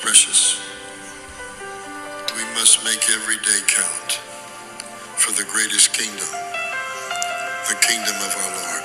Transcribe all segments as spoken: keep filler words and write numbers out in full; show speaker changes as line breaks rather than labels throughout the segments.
precious. We must make every day count for the greatest kingdom, the kingdom of our Lord.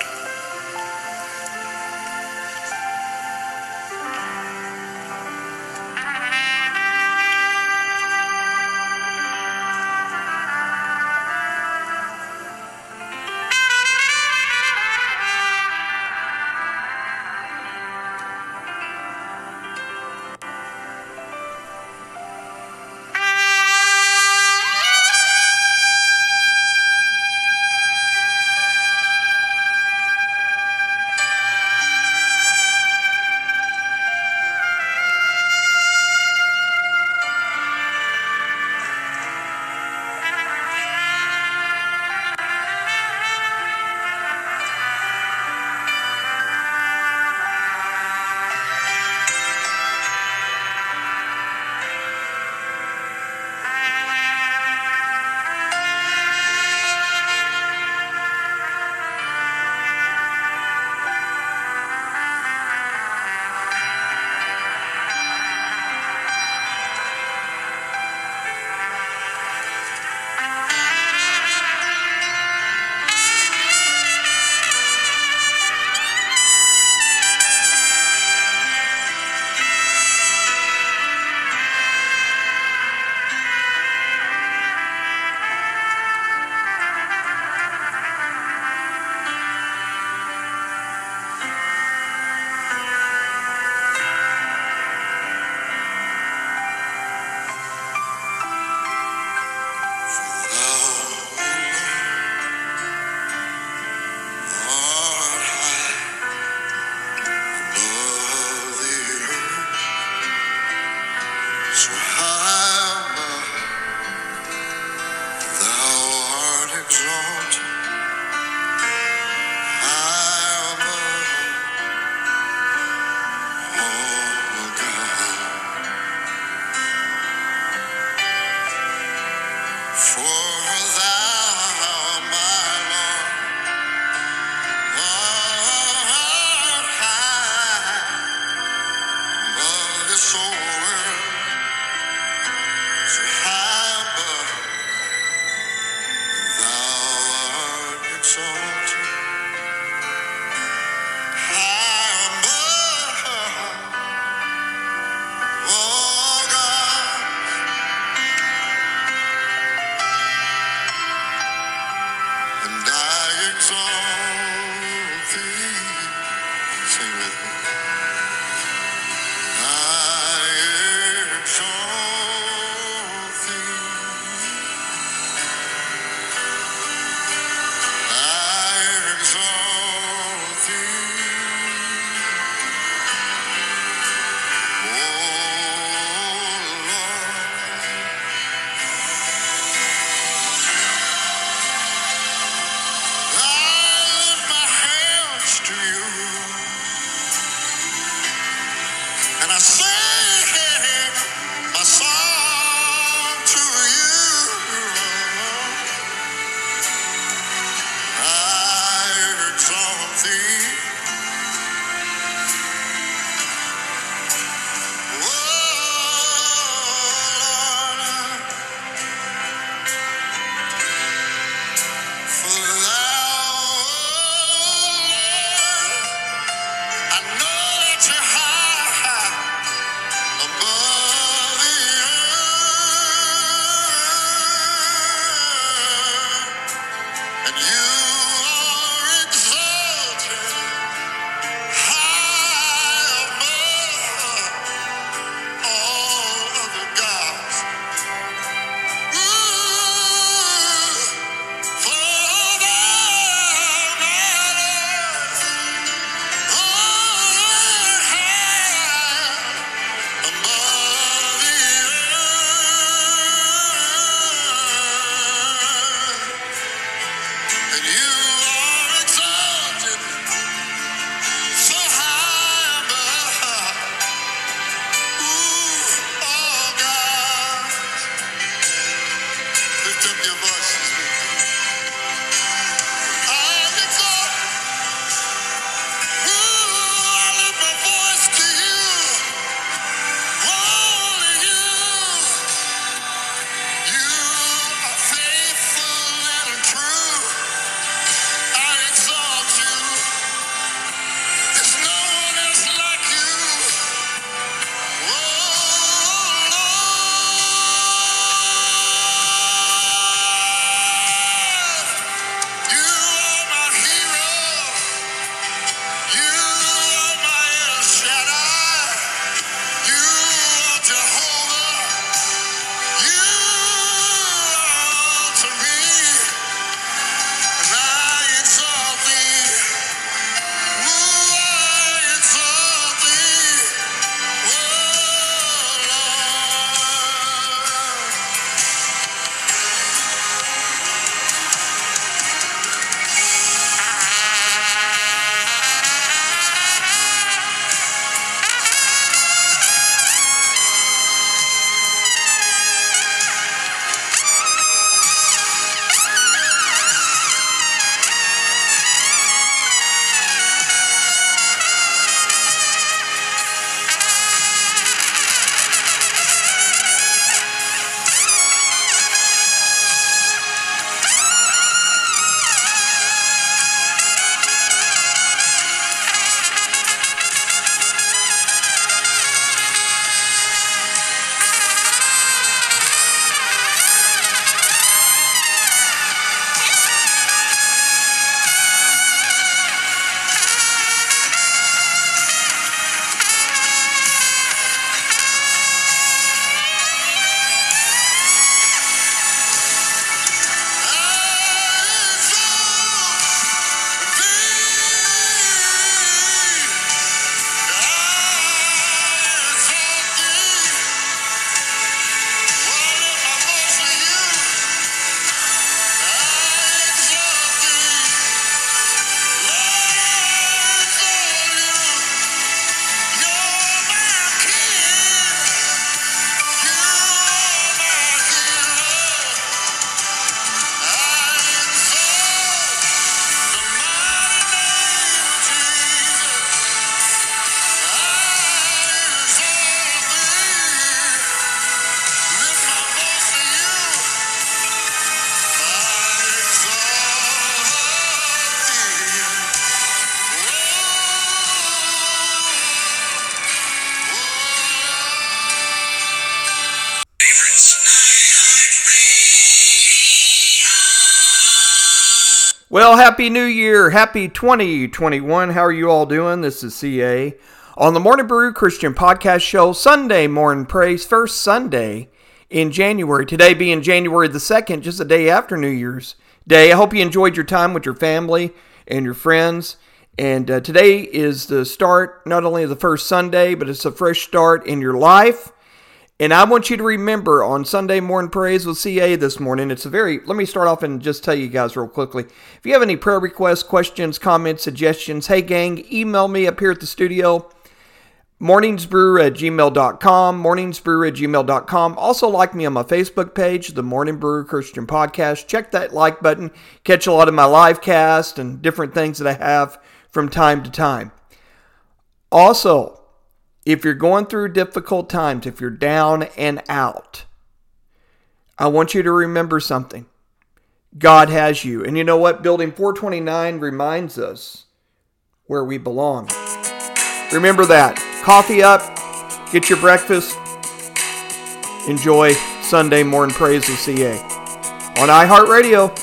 Well, Happy New Year. Happy twenty twenty-one. How are you all doing? This is C A on the Morning Brew Christian Podcast Show, Sunday Morning Praise, first Sunday in January. Today being January the second, just a day after New Year's Day. I hope you enjoyed your time with your family and your friends. And uh, today is the start, not only of the first Sunday, but it's a fresh start in your life. And I want you to remember on Sunday Morning Praise with C A this morning, it's a very, let me start off and just tell you guys real quickly. If you have any prayer requests, questions, comments, suggestions, hey gang, email me up here at the studio, morningsbrew at gmail dot com, morningsbrew at gmail dot com. Also like me on my Facebook page, the Morning Brew Christian Podcast. Check that like button, catch a lot of my live cast and different things that I have from time to time. Also, if you're going through difficult times, if you're down and out, I want you to remember something. God has you. And you know what? Building four twenty-nine reminds us where we belong. Remember that. Coffee up, get your breakfast, enjoy Sunday Morning Praise with C A on iHeartRadio.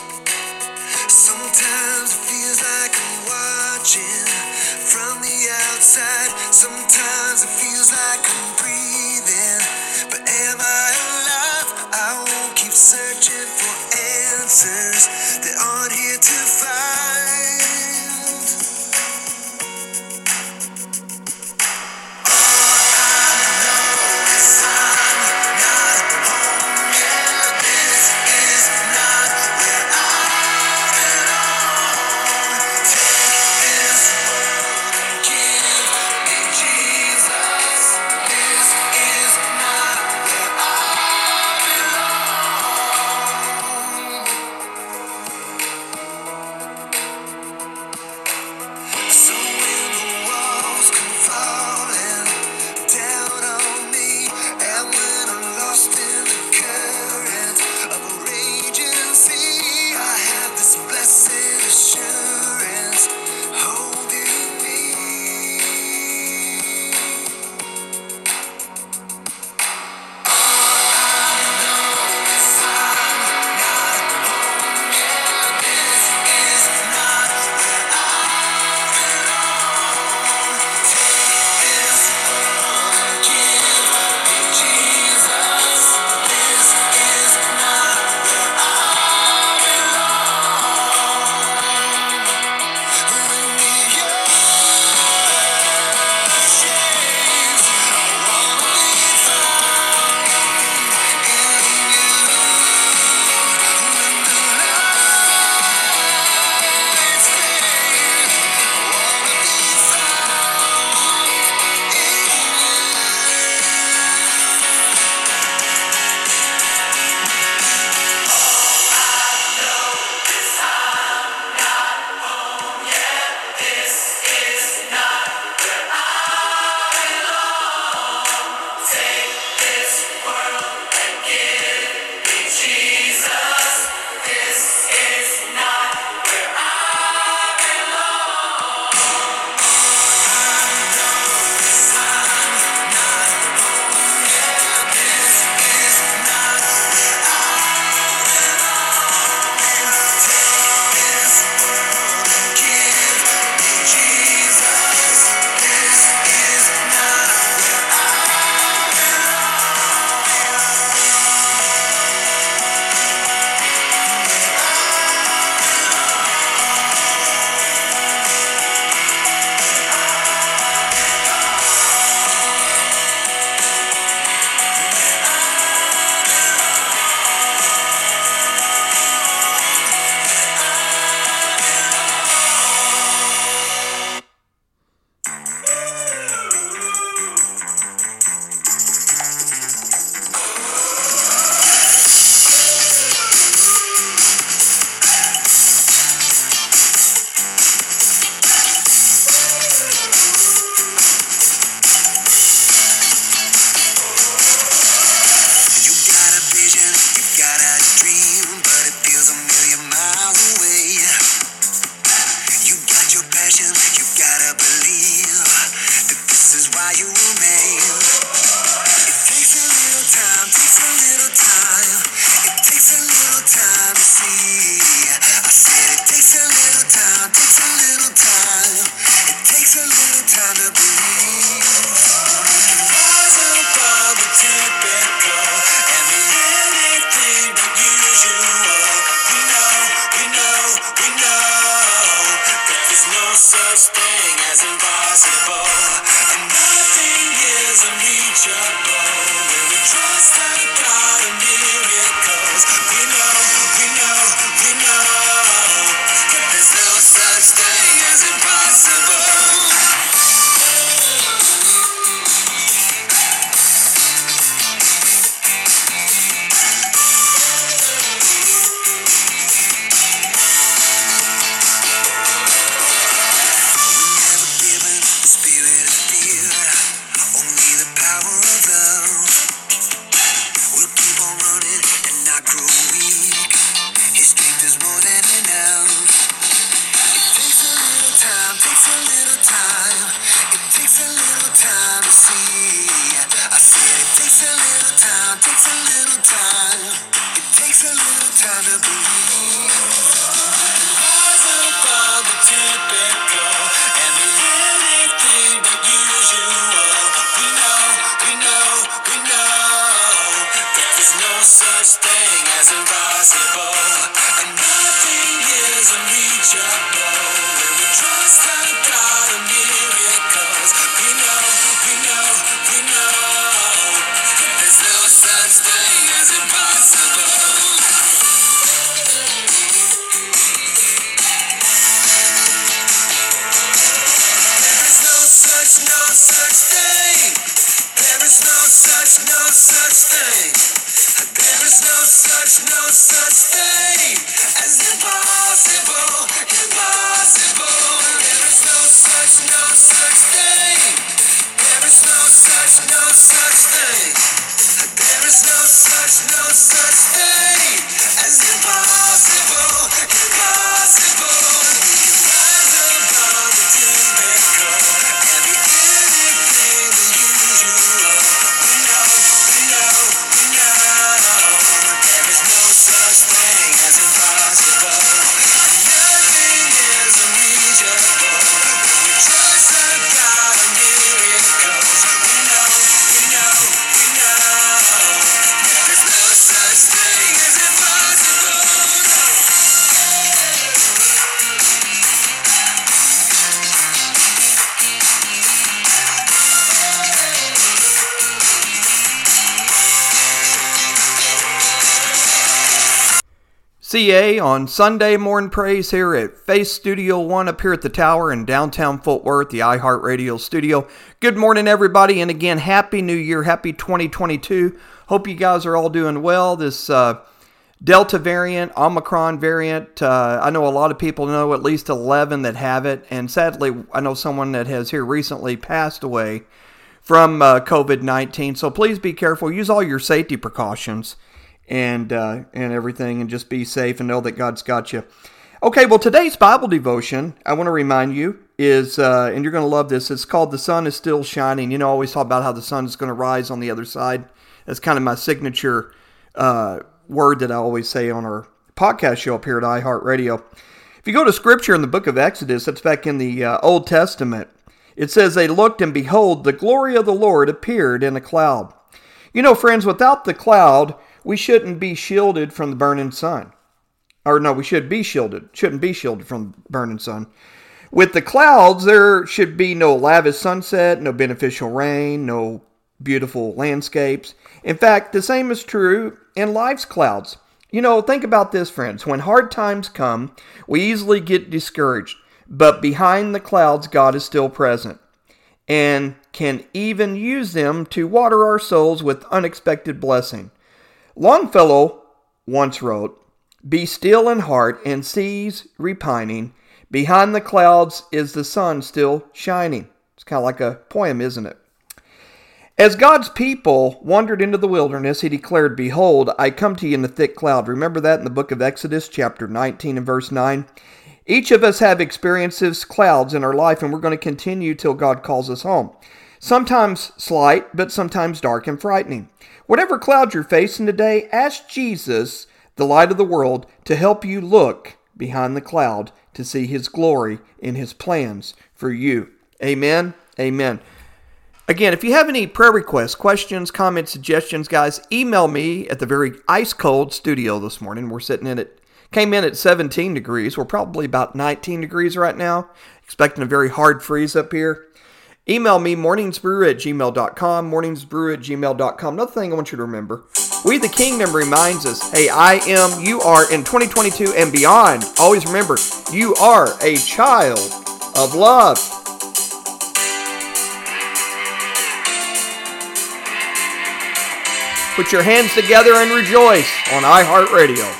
such thing as impossible, and nothing is unreachable. When we trust the God of miracles, we know, we know, we know that there's no such thing as impossible. Such thing as impossible, and nothing is unreachable. When we trust the God of miracles, we know, we know, we know that there's no such thing as impossible. There is no such, no such thing. There is no such, no such thing. There is no such, no such thing as impossible, impossible. There is no such, no such thing. There is no such, no such thing. There is no such, no such thing as impossible, impossible. We can rise above the typical and be anything than usual. We know, we know, we know. There is no such thing as impossible. Nothing is unreachable. When we trust the God of miracles, we know, we know, we know. There is no such thing as impossible.
C A on Sunday Morning Praise here at Face Studio One up here at the Tower in downtown Fort Worth, the iHeartRadio studio. Good morning, everybody, and again, Happy New Year, Happy twenty twenty-two. Hope you guys are all doing well. This uh, Delta variant, Omicron variant, uh, I know a lot of people know at least eleven that have it, and sadly, I know someone that has here recently passed away from uh, covid nineteen, so please be careful. Use all your safety precautions and uh, and everything, and just be safe and know that God's got you. Okay, well, today's Bible devotion, I want to remind you, is, uh, and you're going to love this, it's called The Sun is Still Shining. You know, I always talk about how the sun is going to rise on the other side. That's kind of my signature uh, word that I always say on our podcast show up here at iHeartRadio. If you go to Scripture in the book of Exodus, that's back in the uh, Old Testament, it says, they looked, and behold, the glory of the Lord appeared in a cloud. You know, friends, without the cloud, we shouldn't be shielded from the burning sun. Or no, we should be shielded. Shouldn't be shielded from the burning sun. With the clouds, there should be no lavish sunset, no beneficial rain, no beautiful landscapes. In fact, the same is true in life's clouds. You know, think about this, friends. When hard times come, we easily get discouraged. But behind the clouds, God is still present and can even use them to water our souls with unexpected blessing. Longfellow once wrote, "Be still in heart and cease repining. Behind the clouds is the sun still shining." It's kind of like a poem, isn't it? As God's people wandered into the wilderness, he declared, "Behold, I come to you in a thick cloud." Remember that in the book of Exodus, chapter nineteen and verse nine? Each of us have experienced clouds in our life, and we're going to continue till God calls us home. Sometimes slight, but sometimes dark and frightening. Whatever clouds you're facing today, ask Jesus, the light of the world, to help you look behind the cloud to see his glory in his plans for you. Amen. Amen. Again, if you have any prayer requests, questions, comments, suggestions, guys, email me at the very ice cold studio this morning. We're sitting in it Came in at seventeen degrees. We're probably about nineteen degrees right now. Expecting a very hard freeze up here. Email me, morningsbrew at gmail dot com, morningsbrew at gmail dot com. Another thing I want you to remember, We the Kingdom reminds us, hey, I am, you are in twenty twenty-two and beyond. Always remember, you are a child of love. Put your hands together and rejoice on iHeartRadio.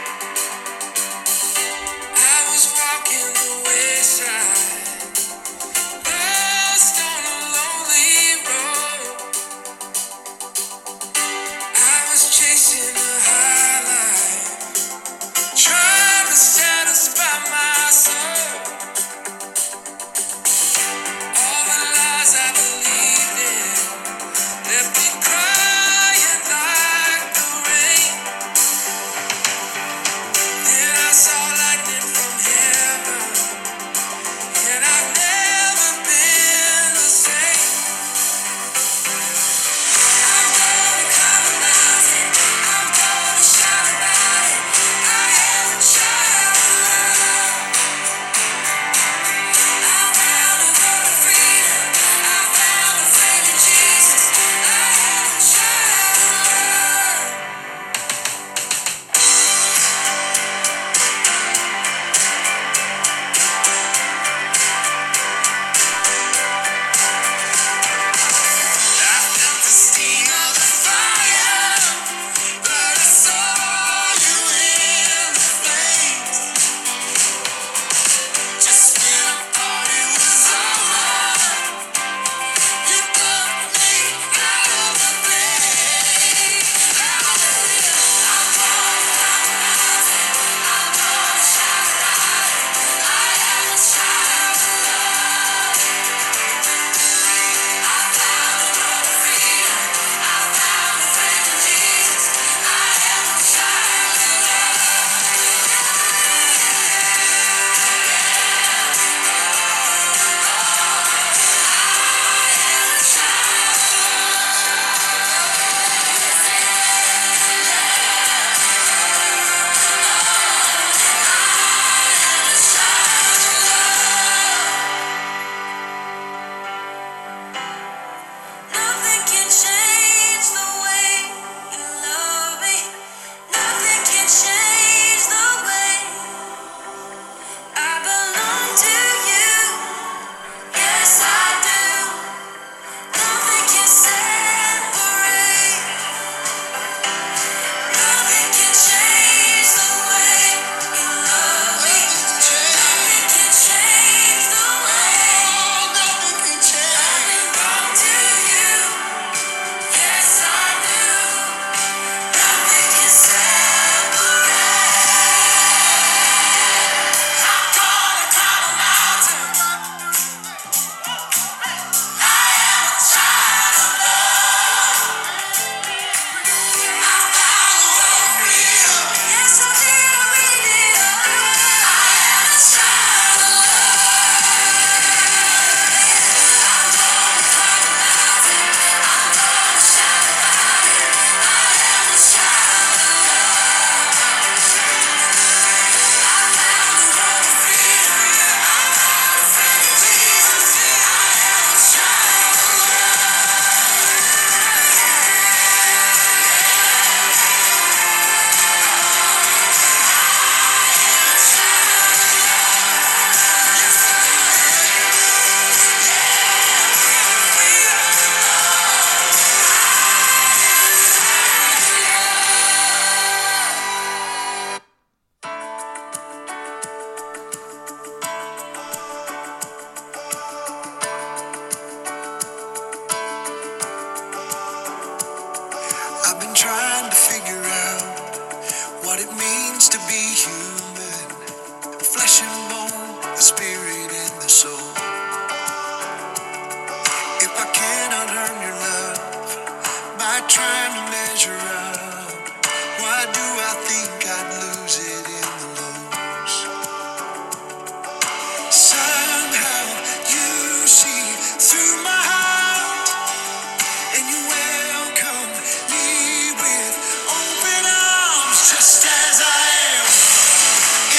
Just as I am.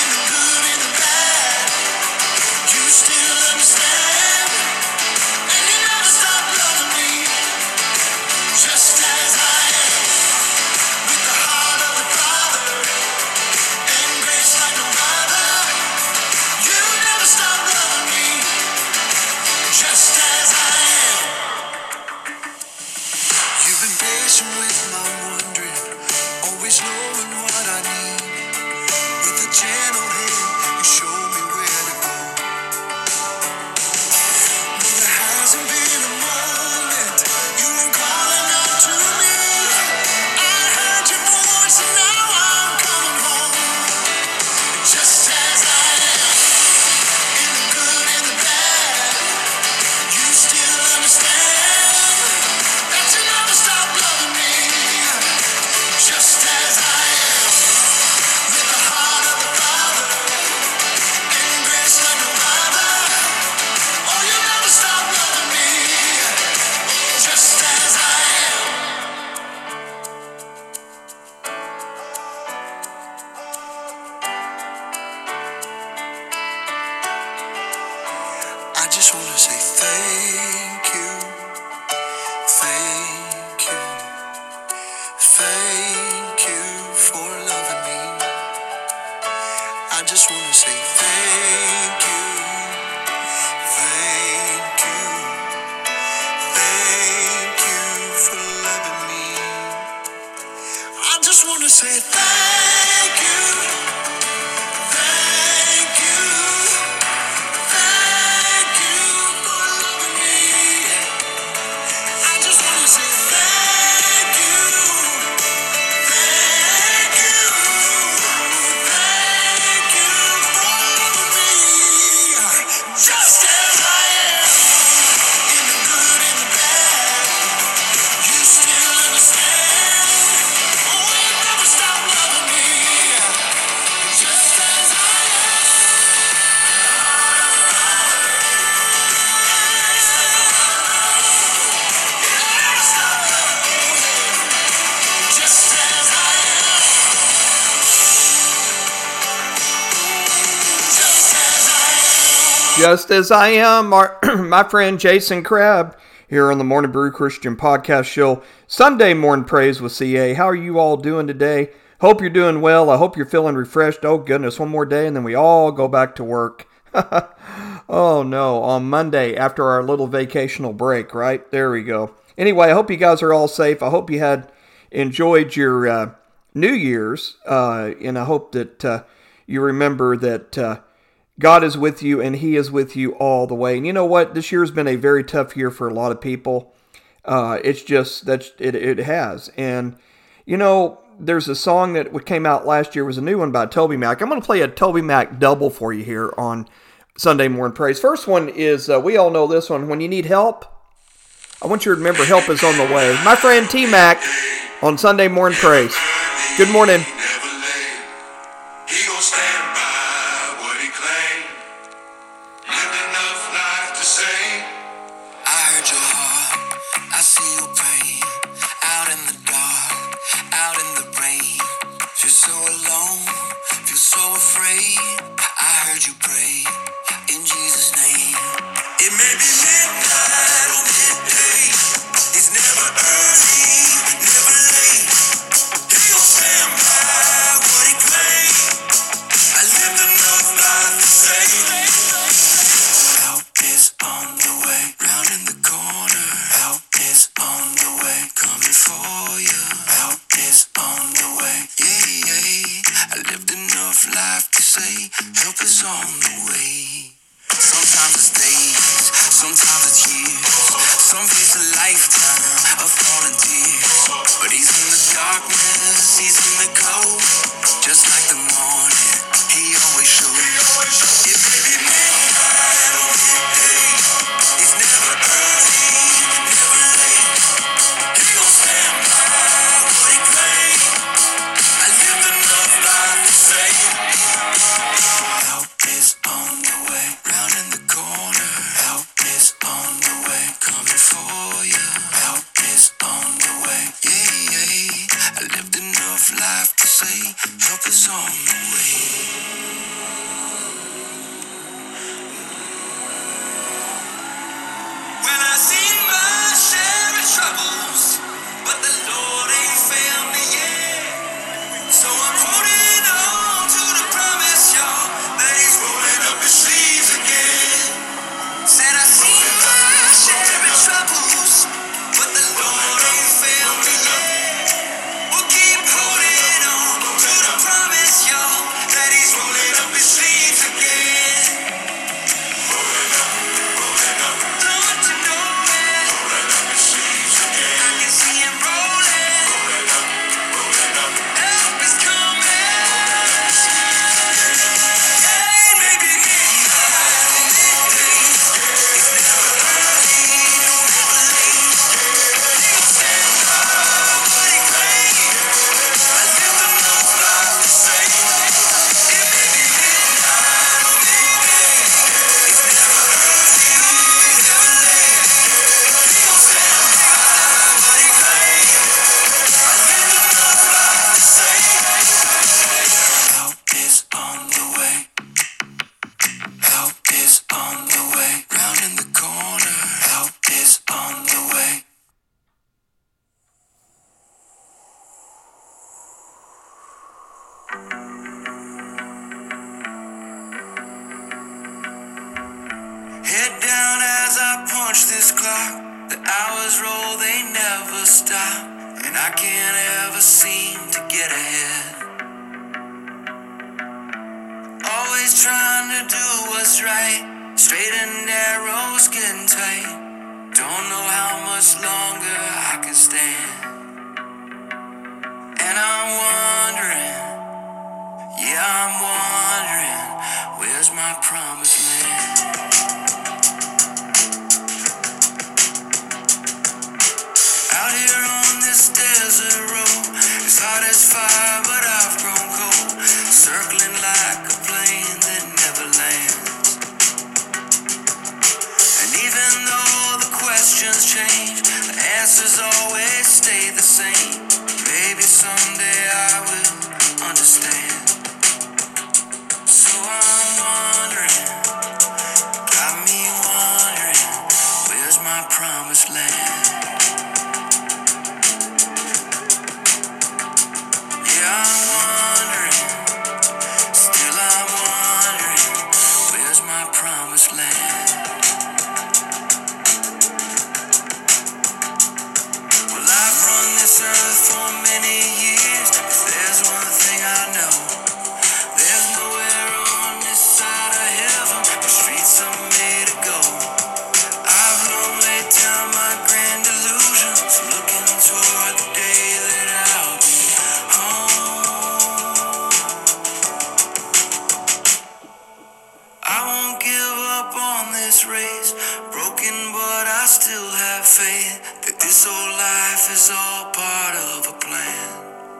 just want to say thank you, thank you, thank you for loving me. I just want to say thank you, thank you, thank you for loving me. I just want to say thank you, thank you, thank you for loving me. I just want to say thank you, thank you, thank you for loving me. Just as I am, in the good and the bad, you still understand. Oh, you never stop loving me. Just as I am, just as I am, just as I am.
Just as I am, our, my friend Jason Crabb here on the Morning Brew Christian Podcast Show, Sunday Morning Praise with C A. How are you all doing today? Hope you're doing well. I hope you're feeling refreshed. Oh goodness, one more day and then we all go back to work. Oh no, on Monday after our little vacational break, right? There we go. Anyway, I hope you guys are all safe. I hope you had enjoyed your uh, New Year's, uh, and I hope that uh, you remember that uh, God is with you and He is with you all the way. And you know what? This year has been a very tough year for a lot of people. Uh, it's just that it, it has. And you know, there's a song that came out last year, was a new one by Toby Mac. I'm going to play a Toby Mac double for you here on Sunday Morning Praise. First one is, uh, we all know this one. When you need help, I want you to remember help is on the way. My friend T Mac on Sunday Morning Praise. Good morning.
Never late. He gon' stand by what he claimed. Lived enough life to say, I heard your heart, I see your pain. Out in the dark, out in the rain. Feel so alone, feel so afraid. I heard you pray in Jesus' name. It may be midnight or midday. It's never early, never late. He gon' stand by what he claimed. I lived enough life to say, help is on the way, round in the corner. Help is on the way, coming for you. Help is on the way, yeah, yeah. I lived enough life to say, help is on the way. Sometimes it's days, sometimes it's years. Some it's a lifetime of falling tears. But He's in the darkness, He's in the cold. Just like the morning, He always shows. It may be midnight or midday. It's never early, never late. He gon' stand by what he claimed. I lived enough life to say, help is on the way, round in the corner. Help is on the way, coming for you. Help is on the way, yeah, yeah. I lived enough life to say, help is on the way. this clock, the hours roll, they never stop, and I can't ever seem to get ahead. Always trying to do what's right, straight and narrow, skin tight. Don't know how much longer I can stand. And I'm wondering, yeah, I'm wondering, where's my promised land? Out here on this desert road, it's hot as fire, but I've grown cold, circling like a plane that never lands. And even though the questions change, the answers always stay the same. Maybe someday I will understand. So I'm wondering, got me wondering, where's my promised land? Yeah, I'm wondering, still I'm wondering, where's my promised land? Well, I've run this earth for many years. If there's one thing I know, there's nowhere on this side of heaven where streets are made to go. I've long laid down my grand illusions, looking toward the day that I'll be home. I won't give up on this race, broken but I still have faith that this old life is all part of a plan.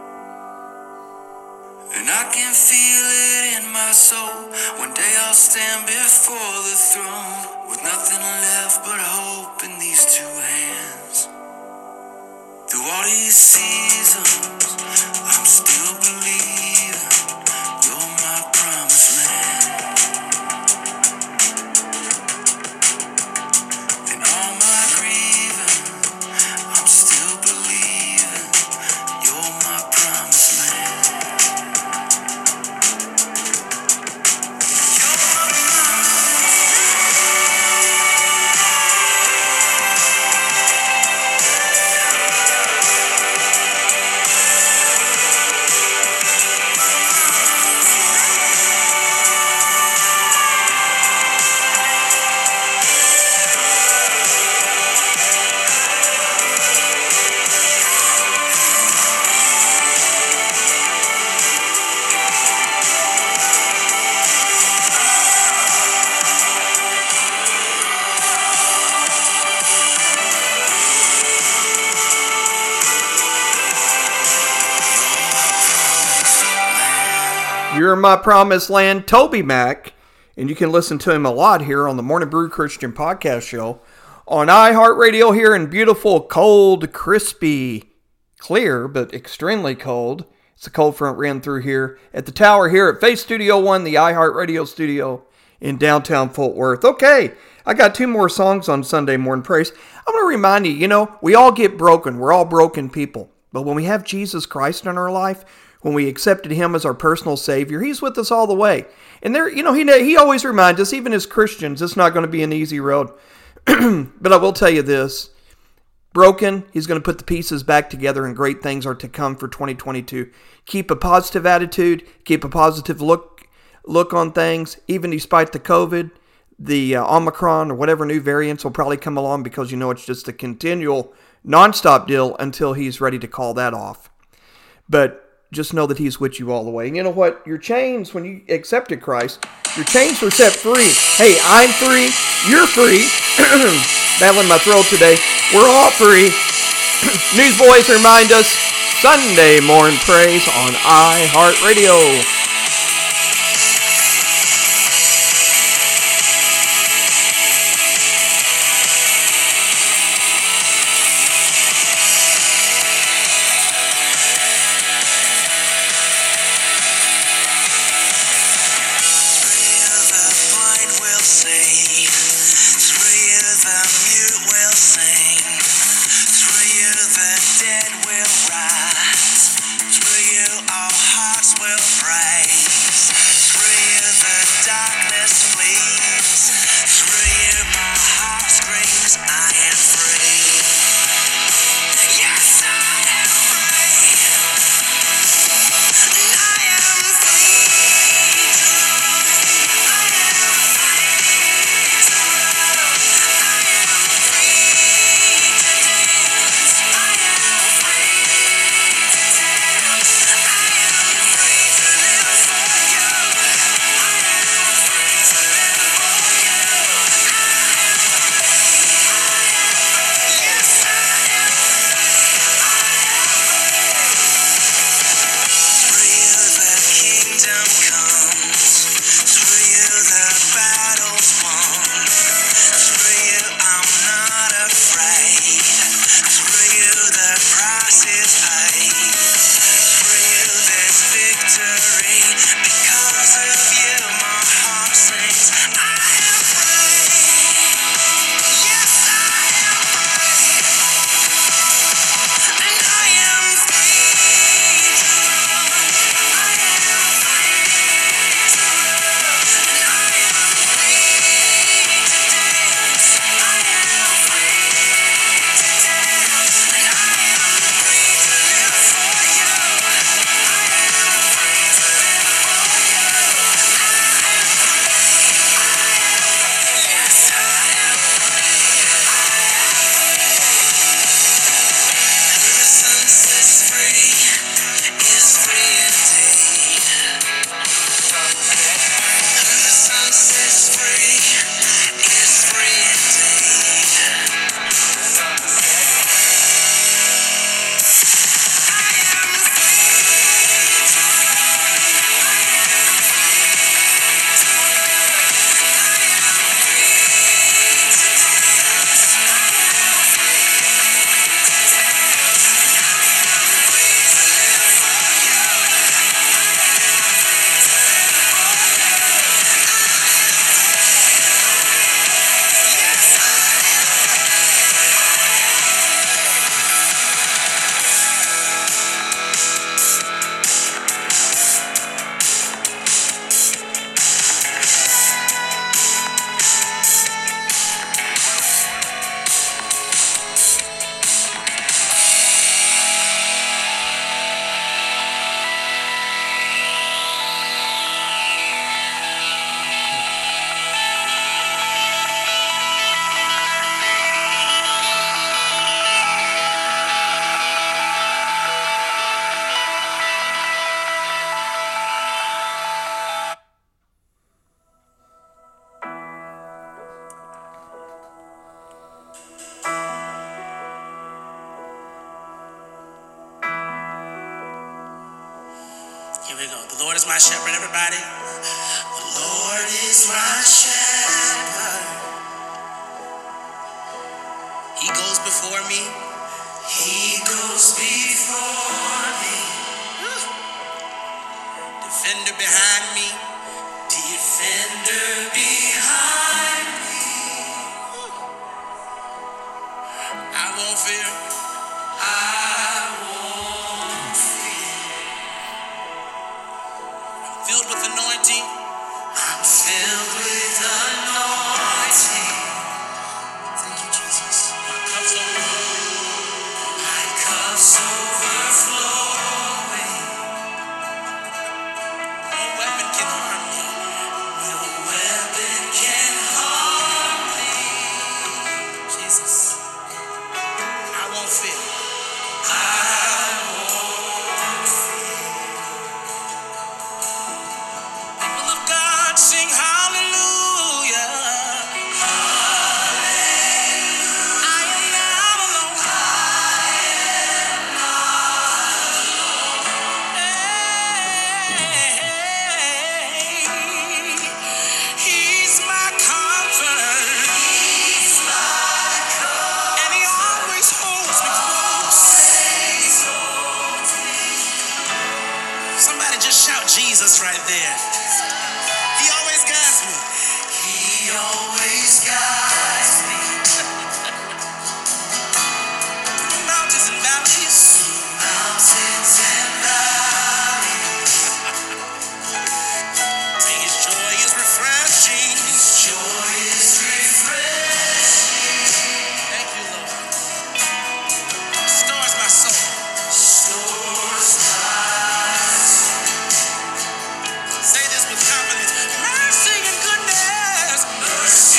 And I can feel it in my soul, one day I'll stand before the throne, with nothing left but hope in these two hands. Through all these seasons, I'm still believing you're my promised land. In all my grieving, I'm still believing you're my promised land. You're my
You're My Promised Land, Toby Mac, and you can listen to him a lot here on the Morning Brew Christian Podcast Show on iHeartRadio here in beautiful, cold, crispy, clear, but extremely cold. It's a cold front ran through here at the tower here at Face Studio One, the iHeartRadio studio in downtown Fort Worth. Okay, I got two more songs on Sunday Morning Praise. I'm going to remind you, you know, we all get broken. We're all broken people. But when we have Jesus Christ in our life, when we accepted him as our personal Savior, he's with us all the way. And there, you know, he he always reminds us, even as Christians, it's not going to be an easy road. But I will tell you this. Broken, he's going to put the pieces back together, and great things are to come for twenty twenty-two. Keep a positive attitude. Keep a positive look look on things. Even despite the COVID, the uh, Omicron, or whatever new variants will probably come along, because you know it's just a continual, nonstop deal until he's ready to call that off. But just know that he's with you all the way. And you know what? Your chains, when you accepted Christ, your chains were set free. Hey, I'm free. You're free. Battling my throat today. We're all free. Newsboys remind us, Sunday Morning Praise on iHeartRadio.
Will rise, through you all hearts will break. Here we go. The Lord is my shepherd, everybody. The Lord is my shepherd. He goes before me. He goes before me. Defender behind me. Defender behind me. I won't fear. I won't fear. I'm filled with anointing. I'm filled with anointing. Thank you, Jesus. My cup's overflowing. My cup's overflowing. No weapon can harm me. No weapon can harm me. Jesus. I won't fear. I won't fear. People of God sing hallelujah. Hallelujah. I am not alone. I am not alone. Hey, he's my comfort. He's my comfort. And he always holds me close. Somebody just shout Jesus right there. He always guides me. He always guides me. Through mountains and valleys. Through mountains and valleys. Say his joy is refreshing. His joy is refreshing. Thank you, Lord. Restores my soul. Restores my soul. Say this with confidence. Mercy and goodness. Mercy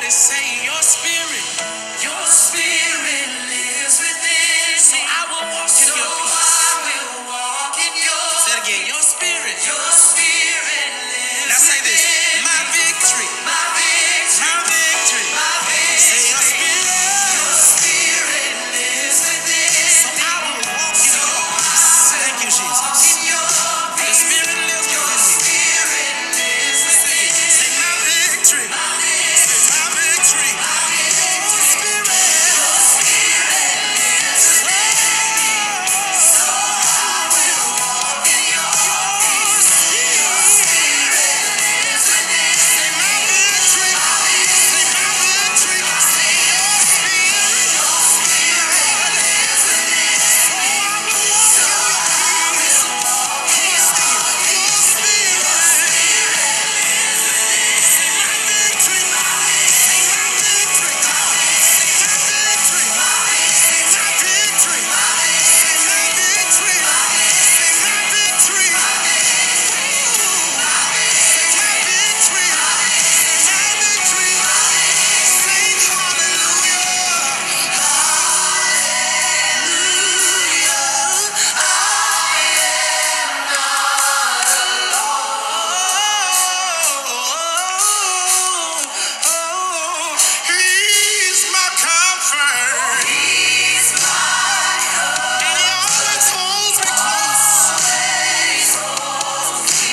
Everybody say your spirit, your spirit lives within. So I will walk in your peace. I will walk in your Say it again, your spirit. Your spirit lives Now say this, within. My victory, my victory, my victory, my victory. Say your spirit, your spirit lives within. So I will walk in so your peace. Thank you, Jesus. In your the spirit lives your within me. Spirit lives within. Say my victory, my victory. Say my victory. My victory. Spirit, your spirit lives within. So I will walk in your peace. Your spirit lives within. Say my victory, my victory. Say my victory. Say your spirit, your spirit lives within. So I will walk in your peace. Come on, sing it. Your spirit, your spirit lives within. Say my victory, my victory. Say my victory. Come on. Say my victory, my victory. Say my victory, my victory. Say my victory, my victory. Say my victory, my victory. Say my victory, my victory. Say my victory, my victory. Sing hallelujah. He's my comfort. He's my comfort. And he always holds me close. Always holds me.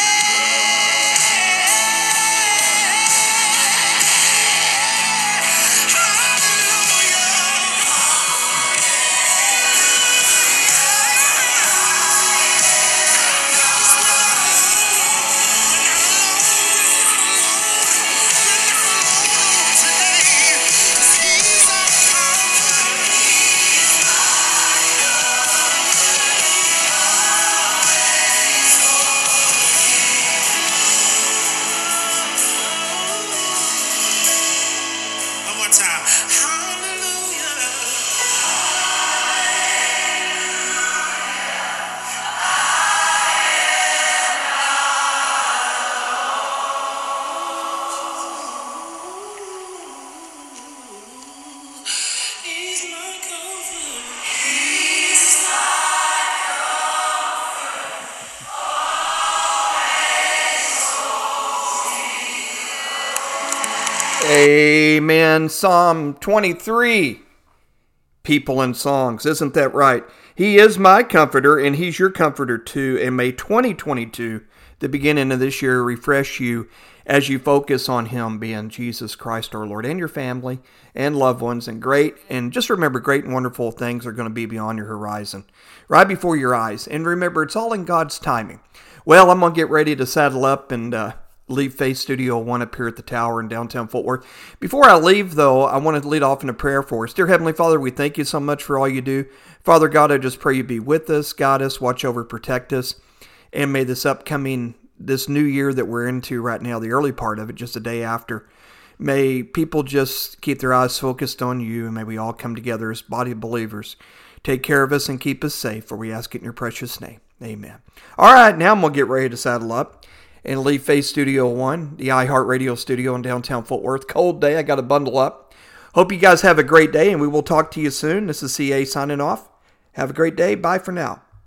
One more time. Hallelujah. He's my comfort. He's
Amen. Psalm twenty-three. People and songs. Isn't that right? He is my comforter, and he's your comforter too. And may twenty twenty-two, the beginning of this year, refresh you as you focus on him being Jesus Christ our Lord, and your family and loved ones. And great, and just remember, great and wonderful things are going to be beyond your horizon, right before your eyes. And remember, it's all in God's timing. Well, I'm going to get ready to saddle up and uh, leave Faith Studio One up here at the tower in downtown Fort Worth. Before I leave, though, I wanted to lead off in a prayer for us. Dear Heavenly Father, we thank you so much for all you do. Father God, I just pray you be with us, guide us, watch over, protect us, and may this upcoming, this new year that we're into right now, the early part of it, just a day after, may people just keep their eyes focused on you, and may we all come together as body of believers. Take care of us and keep us safe, for we ask it in your precious name. Amen. All right, now I'm going to get ready to saddle up and leave Faith Studio One, the iHeartRadio studio in downtown Fort Worth. Cold day, I got to bundle up. Hope you guys have a great day, and we will talk to you soon. This is C A signing off. Have a great day. Bye for now.